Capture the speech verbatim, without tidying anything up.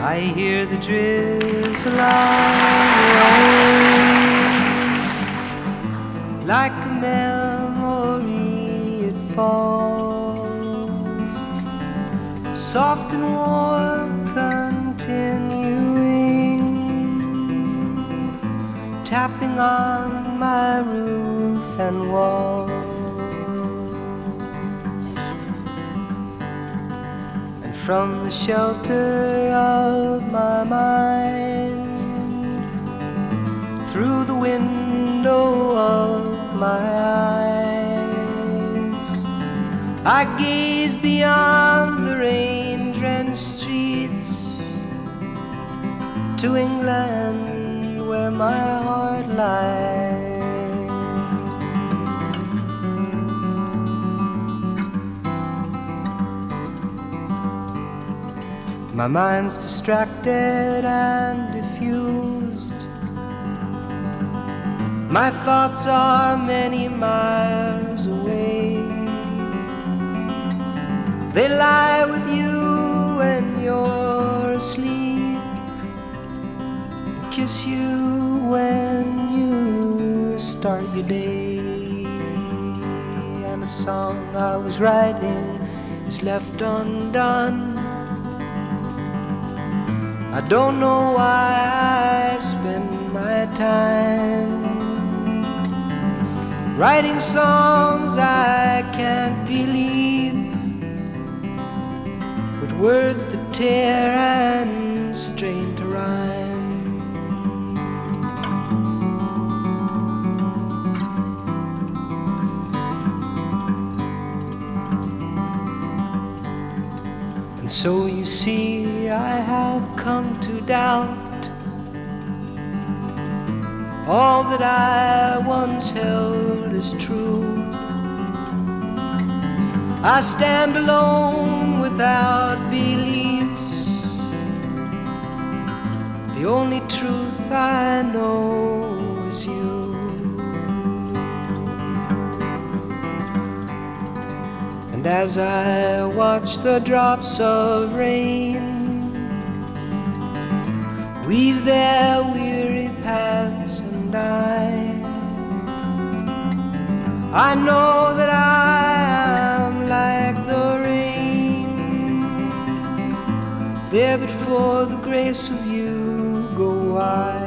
I hear the drizzle on the rain. Like a memory it falls, soft and warm, continuing, tapping on my roof and walls. From the shelter of my mind, through the window of my eyes, I gaze beyond the rain-drenched streets to England, where my heart lies. My mind's distracted and diffused. My thoughts are many miles away. They lie with you when you're asleep, kiss you when you start your day. And a song I was writing is left undone. I don't know why I spend my time writing songs I can't believe, with words that tear and strain to rhyme. And so you see, I have come to doubt all that I once held as true. I stand alone without beliefs. The only truth I know is you. And as I watch the drops of rain weave their weary paths and die, I know that I am like the rain, there but for the grace of you go I.